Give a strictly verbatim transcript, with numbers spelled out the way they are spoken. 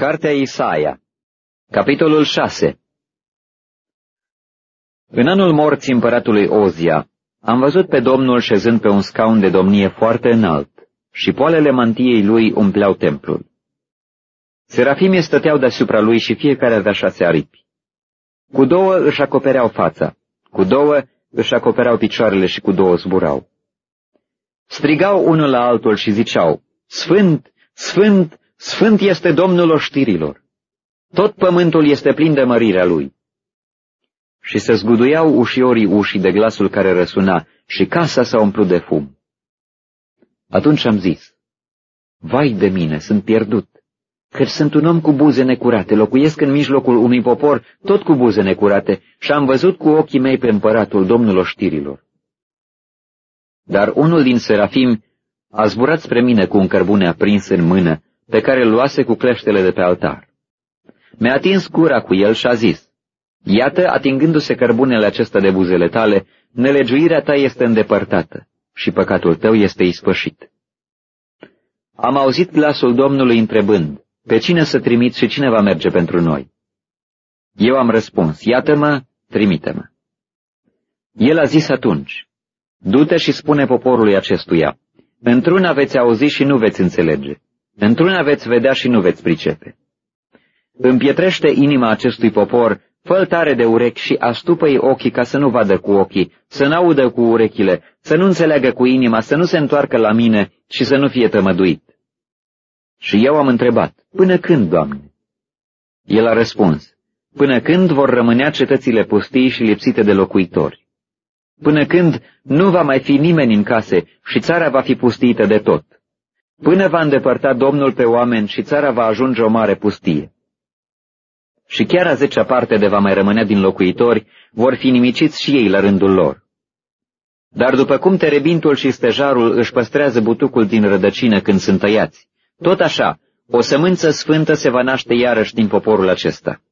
Cartea Isaia, capitolul șase. În anul morții împăratului Ozia, am văzut pe Domnul șezând pe un scaun de domnie foarte înalt, și poalele mantiei lui umpleau templul. Serafimii stăteau deasupra lui și fiecare avea șase aripi. Cu două își acopereau fața, cu două își acopereau picioarele și cu două zburau. Strigau unul la altul și ziceau: Sfânt, Sfânt, Sfânt este Domnul oștirilor. Tot pământul este plin de mărirea lui. Și se zguduiau ușiorii ușii de glasul care răsuna și casa s-a umplut de fum. Atunci am zis: Vai de mine, sunt pierdut, căci sunt un om cu buze necurate, locuiesc în mijlocul unui popor tot cu buze necurate și am văzut cu ochii mei pe împăratul, Domnul oștirilor. Dar unul din serafimi a zburat spre mine cu un cărbune aprins în mână, pe care îl luase cu cleștele de pe altar. Mi-a atins gura cu el și a zis: Iată, atingându-se cărbunele acesta de buzele tale, nelegiuirea ta este îndepărtată și păcatul tău este ispășit. Am auzit glasul Domnului întrebând: Pe cine să trimit și cine va merge pentru noi? Eu am răspuns: Iată-mă, trimite-mă. El a zis atunci: Du-te și spune poporului acestuia: Într-una veți auzi și nu veți înțelege, într-una veți vedea și nu veți pricepe. Împietrește inima acestui popor, fă-l tare de urechi și astupă-i ochii ca să nu vadă cu ochii, să n-audă cu urechile, să nu înțeleagă cu inima, să nu se întoarcă la mine și să nu fie tămăduit. Și eu am întrebat: Până când, Doamne? El a răspuns: Până când vor rămânea cetățile pustii și lipsite de locuitori? Până când nu va mai fi nimeni în case și țara va fi pustită de tot? Până va îndepărta Domnul pe oameni și țara va ajunge o mare pustie. Și chiar a zecea parte de va mai rămânea din locuitori vor fi nimiciți și ei la rândul lor. Dar după cum terebintul și stejarul își păstrează butucul din rădăcină când sunt tăiați, tot așa, o sămânță sfântă se va naște iarăși din poporul acesta.